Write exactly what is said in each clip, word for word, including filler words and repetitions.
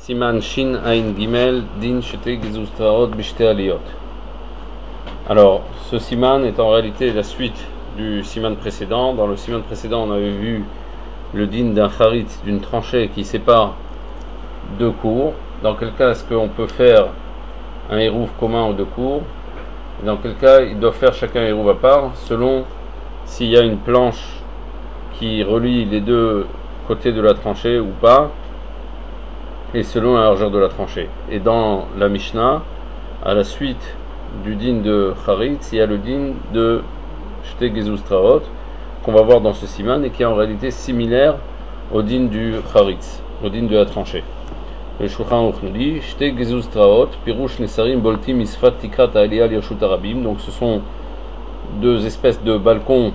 Siman Shin Ain Gimel Din Shete Gezustraot Bishte Aliyot. Alors, ce siman est en réalité la suite du siman précédent. Dans le siman précédent, on avait vu le din d'un charitz, d'une tranchée qui sépare deux cours. Dans quel cas est-ce qu'on peut faire un hérouv commun aux deux cours? Dans quel cas ils doivent faire chacun un hérouv à part, selon s'il y a une planche qui relie les deux côtés de la tranchée ou pas, et selon la largeur de la tranchée. Et dans la Mishnah, à la suite du din de charitz, il y a le din de Shte Gezustraot qu'on va voir dans ce siman et qui est en réalité similaire au din du charitz, au din de la tranchée. Le Shulchan Aruch nous dit Shte Gezustraot Pirush Nesarim Boltim Misfat Tikrat Aliyah Lirshut Arabim. Donc ce sont deux espèces de balcons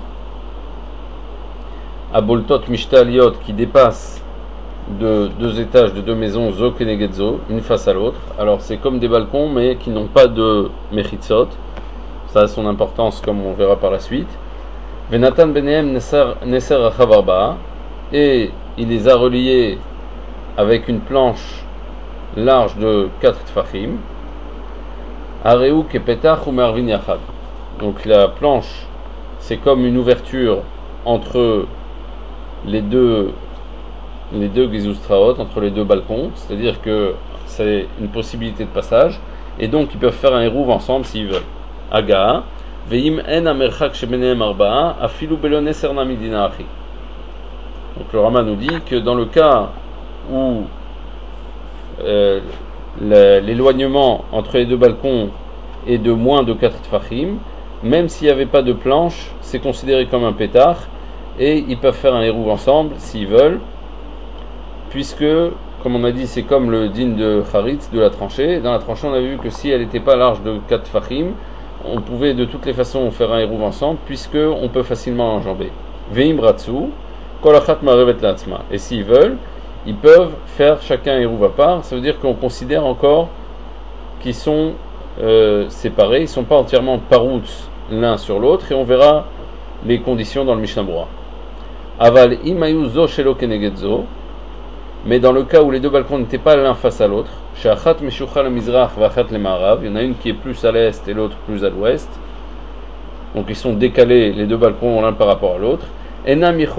à boltot mishtaliot qui dépassent de deux étages de deux maisons zo keneged zo, une face à l'autre. Alors c'est comme des balcons mais qui n'ont pas de mechitzot. Ça a son importance comme on verra par la suite. Venatan benehem neser achavarba, et il les a reliés avec une planche large de quatre tfachim. Areu kepetach ou mervin yachad. Donc la planche c'est comme une ouverture entre les deux les deux gezustraot, entre les deux balcons, c'est-à-dire que c'est une possibilité de passage, et donc ils peuvent faire un hérouv ensemble s'ils veulent. Aga, veim en amerchak shebenehem arba'a, afilu belon eser namidina achi. Donc le Rama nous dit que dans le cas où euh, l'éloignement entre les deux balcons est de moins de quatre tfachim, même s'il n'y avait pas de planche, c'est considéré comme un pétard, et ils peuvent faire un hérouv ensemble s'ils veulent, puisque, comme on a dit, c'est comme le din de charitz, de la tranchée. Dans la tranchée, on a vu que si elle n'était pas large de quatre fachim, on pouvait de toutes les façons faire un hérouv ensemble, puisque on peut facilement l'enjamber. Veim ratsu, kol achat marevet la'atzma. Et s'ils veulent, ils peuvent faire chacun un hérouv à part. Ça veut dire qu'on considère encore qu'ils sont euh, séparés, ils ne sont pas entièrement parouts l'un sur l'autre, et on verra les conditions dans le Mishnah Berurah. Aval imayu zo shelo keneged zo. Mais dans le cas où les deux balcons n'étaient pas l'un face à l'autre, il y en a une qui est plus à l'est et l'autre plus à l'ouest, donc ils sont décalés, les deux balcons l'un par rapport à l'autre. Ils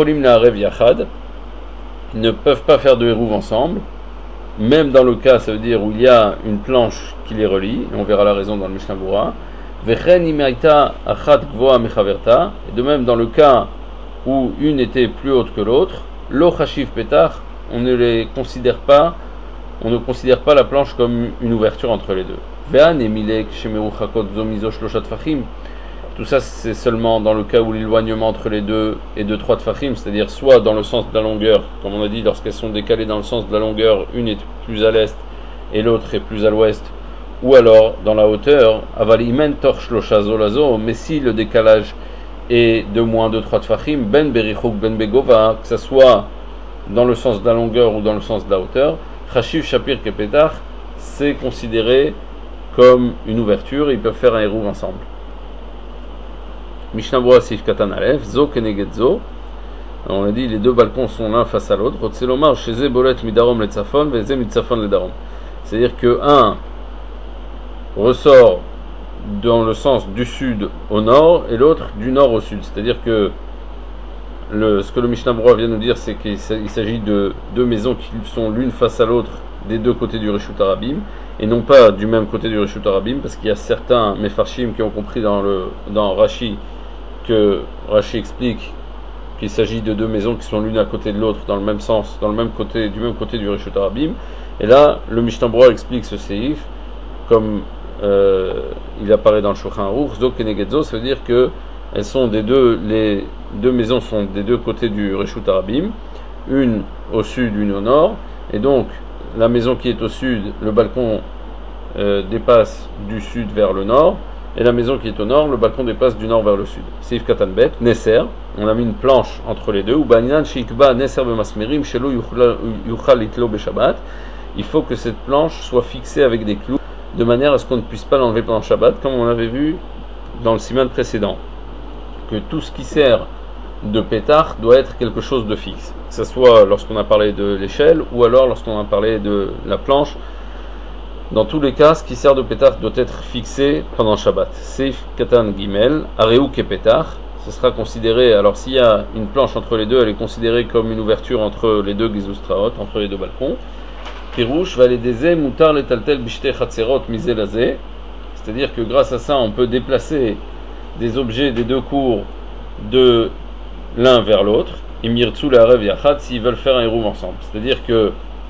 ne peuvent pas faire de hérouv ensemble, même dans le cas, ça veut dire où il y a une planche qui les relie, et on verra la raison dans le Mishnah Berurah. Et de même dans le cas où une était plus haute que l'autre, lo chashiv petach, on ne les considère pas, on ne considère pas la planche comme une ouverture entre les deux. Tout ça c'est seulement dans le cas où l'éloignement entre les deux est de trois tfachim, c'est-à-dire soit dans le sens de la longueur, comme on a dit, lorsqu'elles sont décalées dans le sens de la longueur, une est plus à l'est et l'autre est plus à l'ouest, ou alors dans la hauteur, mais si le décalage est de moins de trois tfachim, ben berichuk ben begova, que ce soit dans le sens de la longueur ou dans le sens de la hauteur, Chashiv Shapir Kepetach, c'est considéré comme une ouverture, ils peuvent faire un hérouv ensemble. Mishnah Berurah Sif Katan Alef, Zo Keneged Zo. On a dit les deux balcons sont l'un face à l'autre. Rotselomar Sheze Bolet Midarom le Tzafon, Veze Mitzafon le Darom. C'est-à-dire que un ressort dans le sens du sud au nord et l'autre du nord au sud. C'est-à-dire que Le, ce que le Mishnah Berurah vient nous dire, c'est qu'il s'agit de deux maisons qui sont l'une face à l'autre des deux côtés du Reshut Arabim, et non pas du même côté du Reshut Arabim, parce qu'il y a certains Mefarshim qui ont compris dans, le, dans Rashi que Rashi explique qu'il s'agit de deux maisons qui sont l'une à côté de l'autre dans le même sens, dans le même côté, du même côté du Reshut Arabim. Et là, le Mishnah Berurah explique ce séif comme euh, il apparaît dans le Shulchan Aruch, Zo Keneged Zo, ça veut dire que elles sont des deux, les deux maisons sont des deux côtés du Reshut Arabim, une au sud, une au nord, et donc la maison qui est au sud, le balcon euh, dépasse du sud vers le nord, et la maison qui est au nord, le balcon dépasse du nord vers le sud. Seif Katanbet, Neser, on a mis une planche entre les deux, ou Banyan Shikba Neser Bemasmerim Shelo Yuchal Itlo Beshabbat. Il faut que cette planche soit fixée avec des clous, de manière à ce qu'on ne puisse pas l'enlever pendant Shabbat, comme on avait vu dans le siman précédent. Que tout ce qui sert de pétard doit être quelque chose de fixe, que ce soit lorsqu'on a parlé de l'échelle ou alors lorsqu'on a parlé de la planche. Dans tous les cas, ce qui sert de pétard doit être fixé pendant Shabbat. Seif Katan Gimel, Areu Kepetach, ce sera considéré, alors s'il y a une planche entre les deux, elle est considérée comme une ouverture entre les deux Gizoustraot, entre les deux balcons. Pirouche va les dézé, Moutar les taltel bishte chatzerot mizelazé, c'est-à-dire que grâce à ça, on peut déplacer des objets des deux cours de l'un vers l'autre, et mirtsu la rev yachad s'ils veulent faire un hérouv ensemble. C'est-à-dire que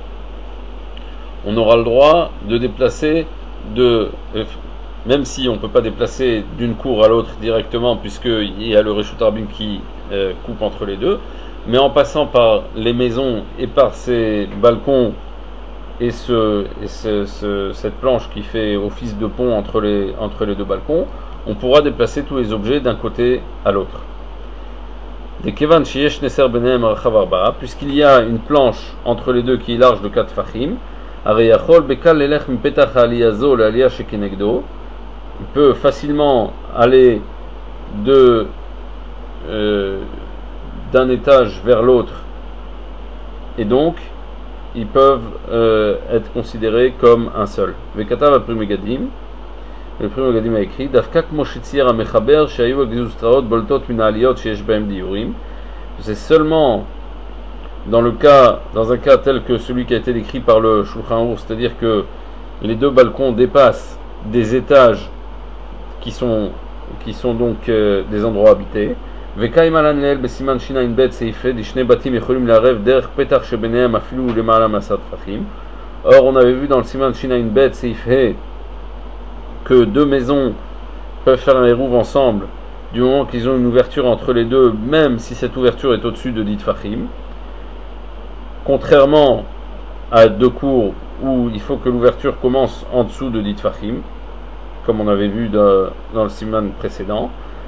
on aura le droit de déplacer de, même si on ne peut pas déplacer d'une cour à l'autre directement puisqu'il y a le Reshut Rabim qui euh, coupe entre les deux, mais en passant par les maisons et par ces balcons et, ce, et ce, ce, cette planche qui fait office de pont entre les, entre les deux balcons, on pourra déplacer tous les objets d'un côté à l'autre. Puisqu'il y a une planche entre les deux qui est large de quatre fachim, il peut facilement aller de euh, d'un étage vers l'autre, et donc ils peuvent euh, être considérés comme un seul. Le Pri Megadim a écrit c'est seulement dans le cas, dans un cas tel que celui qui a été décrit par le Shulchan Aruch, c'est-à-dire que les deux balcons dépassent des étages qui sont, qui sont donc euh, des endroits habités. Or, on avait vu dans le Siman Shinain Bet Seifhe que deux maisons peuvent faire un hérouv ensemble du moment qu'ils ont une ouverture entre les deux, même si cette ouverture est au-dessus de dix Tfachim. Contrairement à deux cours où il faut que l'ouverture commence en dessous de dix Tfachim, comme on avait vu dans, dans le siman précédent.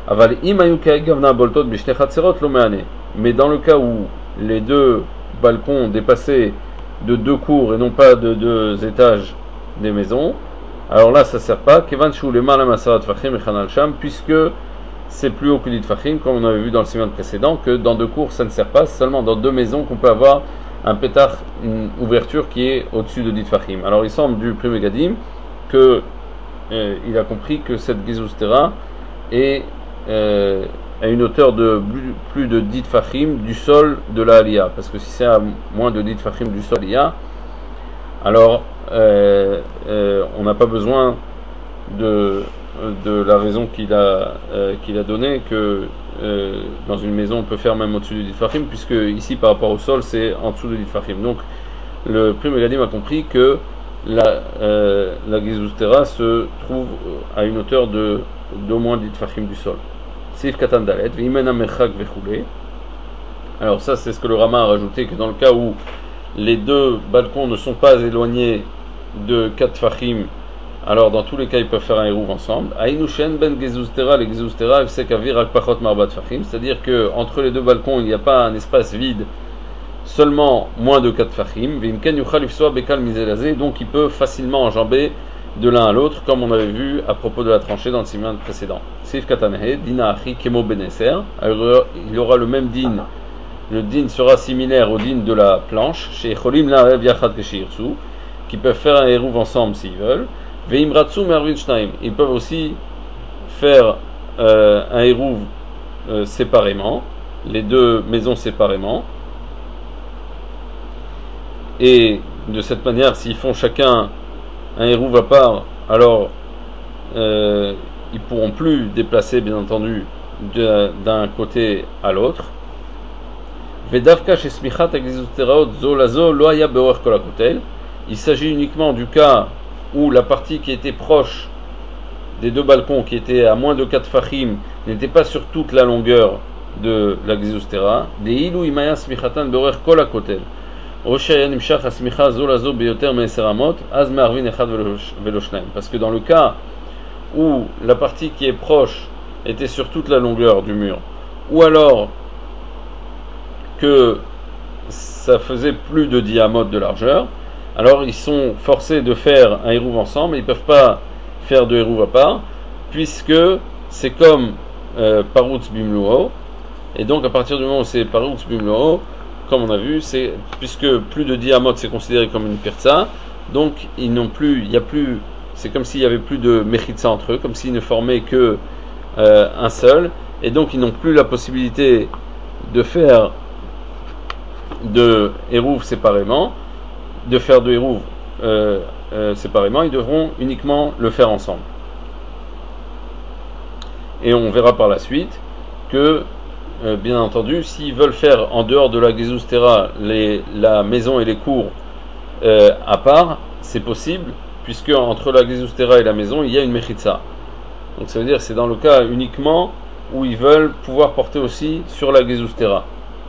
Mais dans le cas où les deux balcons dépassaient de deux cours et non pas de deux étages des maisons, alors là ça ne sert pas, puisque c'est plus haut que dix Tfachim, comme on avait vu dans le siman précédent, que dans deux cours ça ne sert pas, c'est seulement dans deux maisons qu'on peut avoir un pétard, une ouverture qui est au-dessus de dix Tfachim. Alors il semble du Pri Megadim que euh, il a compris que cette Gizustera est euh, à une hauteur de plus, plus de dix Tfachim du sol de la Aliyah, parce que si c'est à moins de dix Tfachim du sol de la Aliyah, alors euh, euh, on n'a pas besoin de, de la raison qu'il a, euh, qu'il a donnée, que euh, dans une maison on peut faire même au-dessus de dix Tfachim, puisque ici par rapport au sol c'est en dessous de dix Tfachim. Donc le Pri Megadim a compris que la, euh, la Gizustera se trouve à une hauteur de d'au moins dix Tfachim du sol. Sif Katan Dalet, Vimena Merchak Vechule. Alors ça c'est ce que le Rama a rajouté, que dans le cas où les deux balcons ne sont pas éloignés de quatre Tfachim, alors dans tous les cas ils peuvent faire un hérouv ensemble. Aïnushen ben Gizustera, les Gizustera, Vsekavir Ak Pachot Marbat Tfachim, c'est-à-dire que entre les deux balcons il n'y a pas un espace vide, seulement moins de quatre Tfachim. Vimken Yuchal Ifsoa Bekal Mizelazé, donc il peut facilement enjamber de l'un à l'autre, comme on avait vu à propos de la tranchée dans le siman précédent. Sif Katanhe, Dina Achi Kemo Beneser, il y aura le même din, le din sera similaire au din de la planche, chez Cholim la Rev Yachad Keshirtsu, qui peuvent faire un hérouv ensemble s'ils veulent. Veimratsu Mervin Shnaim, ils peuvent aussi faire euh, un hérouv euh, séparément, les deux maisons séparément, et de cette manière, s'ils font chacun un hérouv à part, alors euh, ils pourront plus déplacer, bien entendu, d'un côté à l'autre. Il s'agit uniquement du cas où la partie qui était proche des deux balcons, qui était à moins de quatre fachim, n'était pas sur toute la longueur de la Gizustera. Parce que dans le cas où la partie qui est proche était sur toute la longueur du mur, ou alors que ça faisait plus de dix amot de largeur, alors ils sont forcés de faire un hérouv ensemble, ils ne peuvent pas faire de hérouv à part, puisque c'est comme euh, Parutz Bimluo, Et donc à partir du moment où c'est Parutz Bimlo, comme on a vu, c'est puisque plus de diamot c'est considéré comme une pirza, donc ils n'ont plus, il y a plus, c'est comme s'il y avait plus de mechitza entre eux, comme s'ils ne formaient que euh, un seul, et donc ils n'ont plus la possibilité de faire de Hérouv séparément, de faire de Hérouv euh, euh, séparément, ils devront uniquement le faire ensemble. Et on verra par la suite que, euh, bien entendu, s'ils veulent faire en dehors de la Gezustera les, la maison et les cours euh, à part, c'est possible, puisque entre la Gezustera et la maison, il y a une Mechitza. Donc ça veut dire que c'est dans le cas uniquement où ils veulent pouvoir porter aussi sur la Gezustera.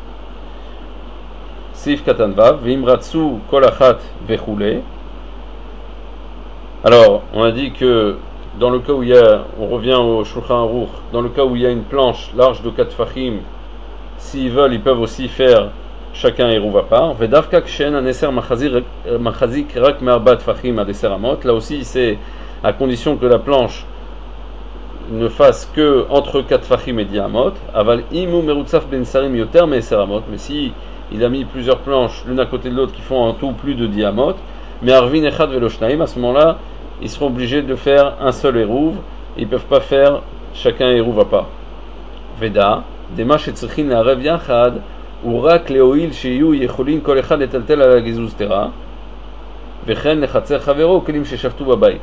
Seif Katanvav, Vimratsu Kolachat Vechule. Alors, on a dit que dans le cas où il y a, on revient au Shulchan Aruch, dans le cas où il y a une planche large de quatre fachim, s'ils veulent, ils peuvent aussi faire chacun Hérouv à part. Vedavka Kshen Aneser Machazik Rak Me'arbat Fachim Adeser Amot. Là aussi, c'est à condition que la planche ne fasse que entre quatre fachim et dix amot. Aval Imu Merutzaf Ben Sarim Yoter Me'eser Amot. Mais si il a mis plusieurs planches l'une à côté de l'autre qui font en tout plus de dix amot, mais Arvin Echad Velo Shnaim, à ce moment-là, ils seront obligés de faire un seul Hérouv. Ils ne peuvent pas faire chacun Hérouv à part. Veda, Dema Shetzrichin Arev Yachad, Urak Leoil Sheyu Yecholin Kol Echad Etaltel Ala Gezustera, Vechen Lechatzer Chavero Kelim Sheshaftu Babait.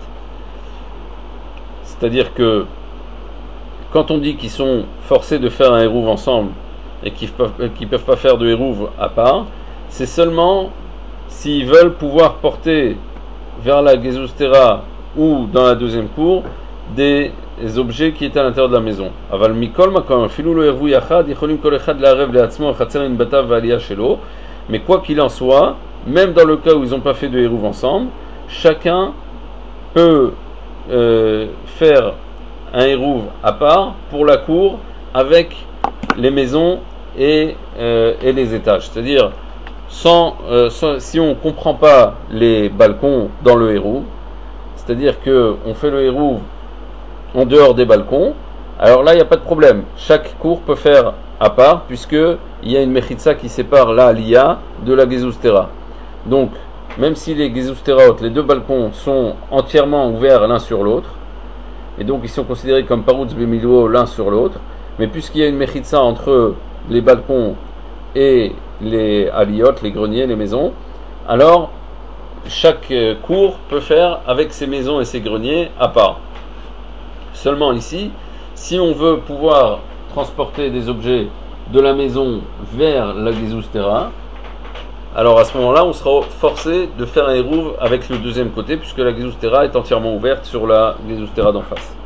C'est-à-dire que quand on dit qu'ils sont forcés de faire un Hérouv ensemble et qu'ils ne peuvent pas faire de Hérouv à part, c'est seulement s'ils veulent pouvoir porter vers la Gezustera ou dans la deuxième cour des objets qui étaient à l'intérieur de la maison. Aval mikol makom filou lo hervu yachad yicholim kol echad la'arev le'atzmo chatzer in batav v'aliyah shelo. Mais quoi qu'il en soit, même dans le cas où ils n'ont pas fait de hérouv ensemble, chacun peut euh, faire un hérouv à part pour la cour avec les maisons et, euh, et les étages. C'est-à-dire Sans, euh, sans, si on ne comprend pas les balcons dans le hérouv, c'est-à-dire qu'on fait le hérouv en dehors des balcons, alors là il n'y a pas de problème. Chaque cour peut faire à part, puisqu'il y a une mechitza qui sépare la aliyah de la gezustera. Donc, même si les gezusteraot, les deux balcons, sont entièrement ouverts l'un sur l'autre, et donc ils sont considérés comme parutz bemilwo l'un sur l'autre, mais puisqu'il y a une mechitza entre les balcons et les aliyot, les greniers, les maisons, alors chaque cour peut faire avec ses maisons et ses greniers à part. Seulement ici, si on veut pouvoir transporter des objets de la maison vers la gezustera, alors à ce moment-là, on sera forcé de faire un hérouv avec le deuxième côté, puisque la gezustera est entièrement ouverte sur la gezustera d'en face.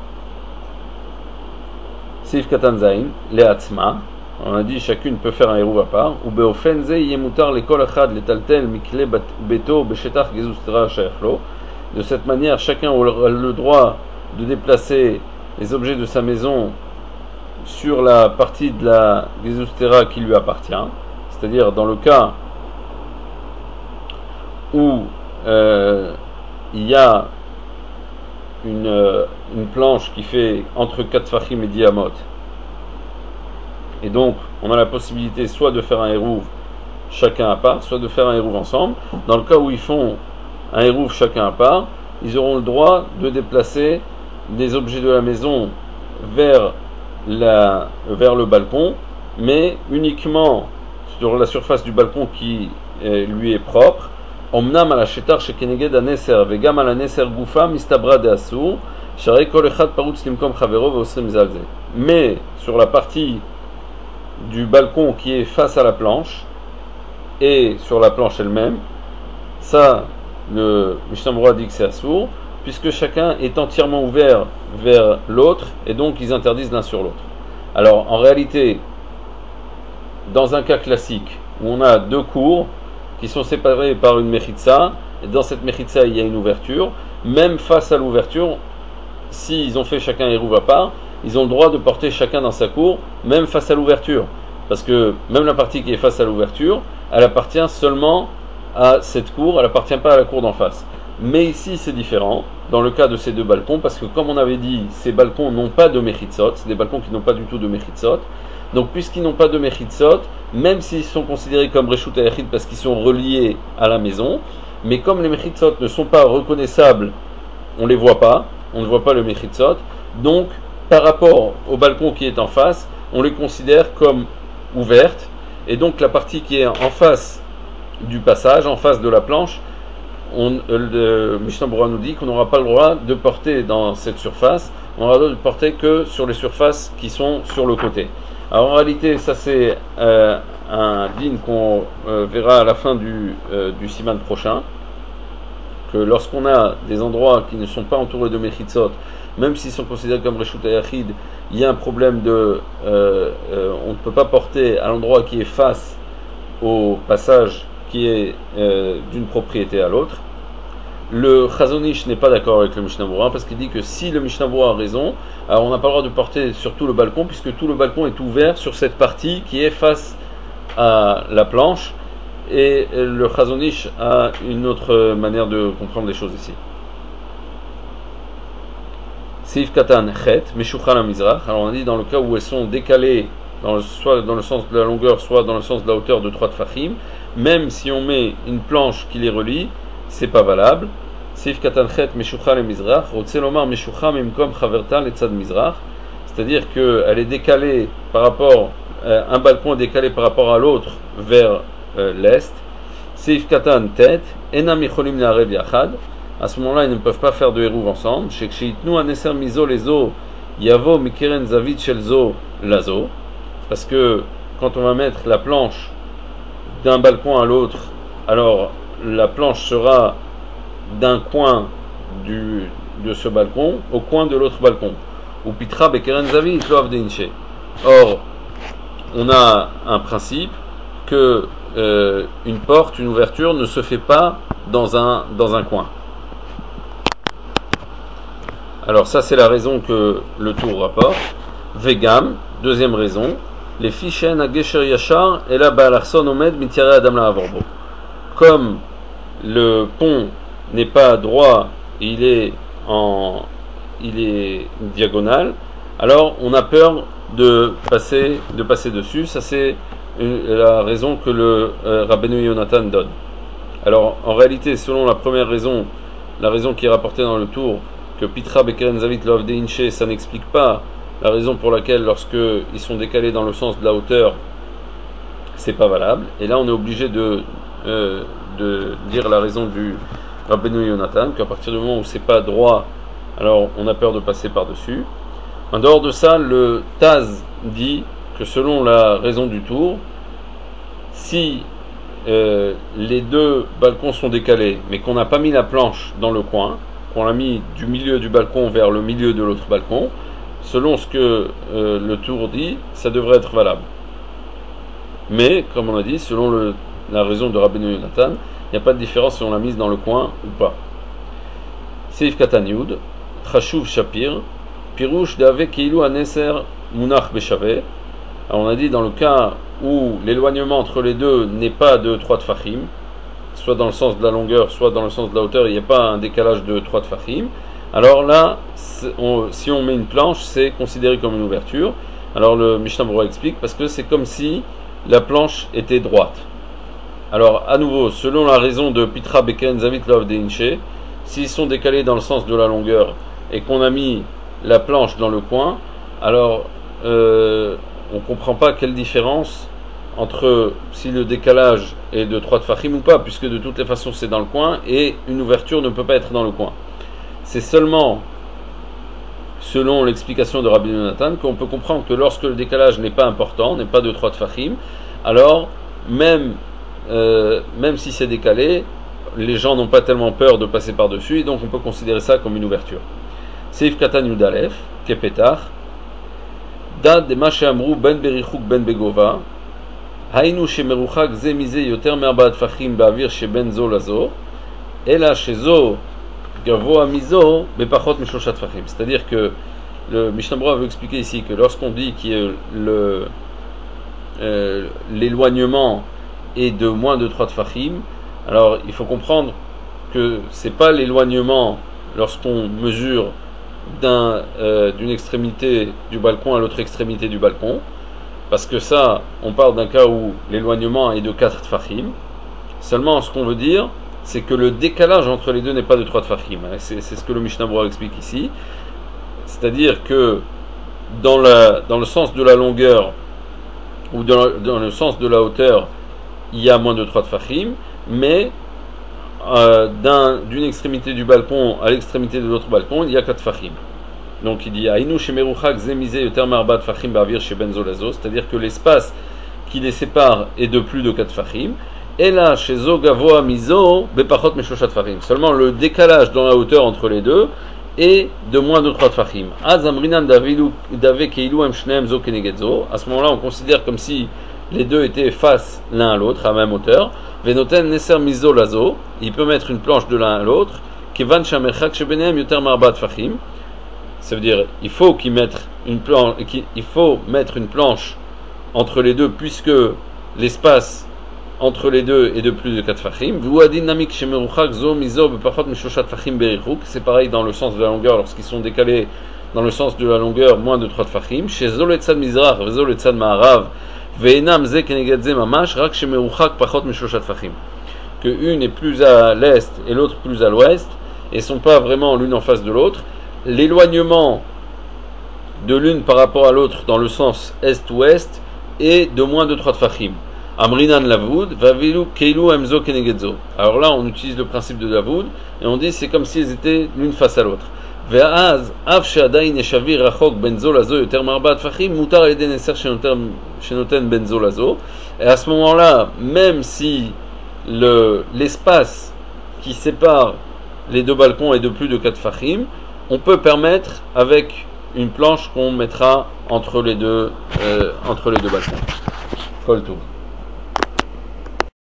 Sif Katan Zain, Leatzma. On a dit chacune peut faire un hérouv à part. Ou beofenze yemutar lekol achad letaltel mikle beto beshetach gezustera shayachlo. De cette manière, chacun a le droit de déplacer les objets de sa maison sur la partie de la gezustera qui lui appartient. C'est-à-dire dans le cas où euh, il y a une, une planche qui fait entre quatre fachim et dix amot. Et donc, on a la possibilité soit de faire un hérouv chacun à part, soit de faire un hérouv ensemble. Dans le cas où ils font un hérouv chacun à part, ils auront le droit de déplacer des objets de la maison vers, la, vers le balcon, mais uniquement sur la surface du balcon qui euh, lui est propre. Omnam ala shetar shekeneged aneser vegam ala neser gufa mistabra de asur sharei kol echad parutz limkom chavero veosrim zalze. Mais sur la partie du balcon qui est face à la planche et sur la planche elle-même, ça, le Mishnah Berurah dit que c'est assour, puisque chacun est entièrement ouvert vers l'autre et donc ils interdisent l'un sur l'autre. Alors en réalité, dans un cas classique où on a deux cours qui sont séparés par une mechitza, et dans cette mechitza il y a une ouverture, même face à l'ouverture, s'ils ont fait chacun hérouv à part, ils ont le droit de porter chacun dans sa cour, même face à l'ouverture. Parce que même la partie qui est face à l'ouverture, elle appartient seulement à cette cour, elle n'appartient pas à la cour d'en face. Mais ici c'est différent, dans le cas de ces deux balcons, parce que comme on avait dit, ces balcons n'ont pas de mechitzot, c'est des balcons qui n'ont pas du tout de mechitzot. Donc puisqu'ils n'ont pas de Mechitzot, même s'ils sont considérés comme Reshut Hayachid parce qu'ils sont reliés à la maison, mais comme les Mechitzot ne sont pas reconnaissables, on ne les voit pas, on ne voit pas le Mechitzot, donc par rapport au balcon qui est en face, on les considère comme ouvertes, et donc la partie qui est en face du passage, en face de la planche, on, le Mishnah Berurah nous dit qu'on n'aura pas le droit de porter dans cette surface, on aura le droit de porter que sur les surfaces qui sont sur le côté. Alors en réalité, ça c'est euh, un din qu'on euh, verra à la fin du, euh, du siman prochain, que lorsqu'on a des endroits qui ne sont pas entourés de Mechitzot, même s'ils sont considérés comme Reshut Hayachid, il y a un problème de... Euh, euh, on ne peut pas porter à l'endroit qui est face au passage qui est euh, d'une propriété à l'autre. Le Chazon Ish n'est pas d'accord avec le Mishnah Berurah parce qu'il dit que si le Mishnah Berurah a raison, alors on n'a pas le droit de porter sur tout le balcon puisque tout le balcon est ouvert sur cette partie qui est face à la planche, et le Chazon Ish a une autre manière de comprendre les choses ici. Seif Katan Chet, Meshuchal Mizrach. Alors on a dit dans le cas où elles sont décalées dans le, soit dans le sens de la longueur, soit dans le sens de la hauteur de trois tfachim, même si on met une planche qui les relie, c'est pas valable. Seif Katan Chet, Meshuchal Mizrach. Otselomar Meshuchal Mimkom Chaverta Letzad Mizrach. C'est-à-dire qu'elle est décalée par rapport, euh, un balcon est décalé par rapport à l'autre vers euh, l'est. Seif Katan Tet, Enam Yicholim La'arev Yachad. À ce moment-là, ils ne peuvent pas faire de hérouve ensemble. Chez Ksheitnu Aneser Mizo Lezo Yavo Mikeren Zavit Shelzo Lazo. Parce que quand on va mettre la planche d'un balcon à l'autre, alors la planche sera d'un coin du, de ce balcon au coin de l'autre balcon. Ou Pitra Bekeren Zavit Loav Deinche. Or, on a un principe que euh, une porte, une ouverture ne se fait pas dans un, dans un coin. Alors ça c'est la raison que le tour rapporte. Vegam, deuxième raison, les fichen à Gesher Yachar et la Baalarson Omed Mitiare Adam la Avorbo. Comme le pont n'est pas droit, il est en il est diagonal, alors on a peur de passer de passer dessus. Ça c'est la raison que le euh, Rabbeinu Yonatan donne. Alors en réalité, selon la première raison, la raison qui est rapportée dans le tour, que Pitra Bekeren Zavit Loav Deinche, ça n'explique pas la raison pour laquelle lorsque ils sont décalés dans le sens de la hauteur, c'est pas valable. Et là on est obligé de, euh, de dire la raison du Rabbeinu Yonatan, qu'à partir du moment où c'est pas droit, alors on a peur de passer par-dessus. En dehors de ça, le Taz dit que selon la raison du tour, si euh, les deux balcons sont décalés, mais qu'on n'a pas mis la planche dans le coin, qu'on l'a mis du milieu du balcon vers le milieu de l'autre balcon, selon ce que euh, le tour dit, ça devrait être valable. Mais, comme on a dit, selon le, la raison de Rabbeinu Yonatan, il n'y a pas de différence si on l'a mise dans le coin ou pas. Seif Katan Yud, Chashuv Shapir, Pirouche Dave Keilu Aneser Munach Beshave. Alors on a dit dans le cas où l'éloignement entre les deux n'est pas de trois tfachim, soit dans le sens de la longueur, soit dans le sens de la hauteur, il n'y a pas un décalage de trois tfachim. Alors là, on, si on met une planche, c'est considéré comme une ouverture. Alors le Mishnah Berurah explique, parce que c'est comme si la planche était droite. Alors à nouveau, selon la raison de Pitra Bekeren Zavit Loav Deinche, s'ils sont décalés dans le sens de la longueur et qu'on a mis la planche dans le coin, alors euh, on ne comprend pas quelle différence entre si le décalage est de trois tfachim ou pas, puisque de toutes les façons c'est dans le coin et une ouverture ne peut pas être dans le coin. C'est seulement selon l'explication de Rabbi Yonatan qu'on peut comprendre que lorsque le décalage n'est pas important, n'est pas de trois tfachim, alors même, euh, même si c'est décalé, les gens n'ont pas tellement peur de passer par-dessus, et donc on peut considérer ça comme une ouverture. Seif Katan Yudalef, Kepetar, Dad de Mache Amrou Ben Berichuk Ben Begova, Hainu Shemeruchak Ze Mize Yoter Merbat Fachim Bavir She Ben Zo Lazo, Ela Shezo Gavoa Mizo Bepachot Mishoshat Fachim. C'est-à-dire que le Mishnah Berurah veut expliquer ici que lorsqu'on dit que le, euh, l'éloignement est de moins de trois tfachim, alors il faut comprendre que c'est pas l'éloignement lorsqu'on mesure d'un, euh, d'une extrémité du balcon à l'autre extrémité du balcon, parce que ça, on parle d'un cas où l'éloignement est de quatre tfachim. Seulement, ce qu'on veut dire, c'est que le décalage entre les deux n'est pas de trois tfachim. C'est, c'est ce que le Mishnah Berurah explique ici. C'est-à-dire que dans, la, dans le sens de la longueur ou dans, dans le sens de la hauteur, il y a moins de trois tfachim, mais euh, d'un, d'une extrémité du balcon à l'extrémité de l'autre balcon, il y a quatre tfachim. Donc il dit Aïnou shemeruchak zemizé yoter marba tfachim ba'avir chez benzolazo, c'est-à-dire que l'espace qui les sépare est de plus de quatre tfachim. Et là, chez Zogavoa Mizo, Bepachot Meshoshat Tfachim. Seulement le décalage dans la hauteur entre les deux est de moins de trois tfachim. Azamrinan Dave Keilu Em Shneem Zo Kenegedzo. À ce moment-là, on considère comme si les deux étaient face l'un à l'autre, à la même hauteur. Venoten Neser Mizo Lazo. Il peut mettre une planche de l'un à l'autre. Kevan Shamerchak Shebeneem Yoter Marba Tfachim. Ça veut dire, il faut qu'il mette une planche, il faut mettre une planche entre les deux, puisque l'espace entre les deux est de plus de quatre tfachim. C'est pareil dans le sens de la longueur lorsqu'ils sont décalés dans le sens de la longueur moins de trois tfachim. Chez Zoletzad Mizrach, Zoletzad Ma'arav, Ve'enam Ze Keneged Ze Mamash, Rak Shemeruchak Pachot Meshoshat Tfachim. Que une est plus à l'est et l'autre plus à l'ouest, et sont pas vraiment l'une en face de l'autre. L'éloignement de l'une par rapport à l'autre dans le sens est-ouest est de moins de trois tfachim. Amrinan Lavoud, Vavilu Keilu Emzo Kenegedzo. Alors là, on utilise le principe de Lavoud et on dit c'est comme si elles étaient l'une face à l'autre. Ve'az, Av She'adayin Yeshavir Rachok Benzo Lazo Yoter Marba Tfachim, Mutar Eden Eser Shenoten Benzo Lazo. Et à ce moment-là, même si le, l'espace qui sépare les deux balcons est de plus de quatre tfachim, on peut permettre avec une planche qu'on mettra entre les deux, euh, entre les deux balcons. Kol Tov.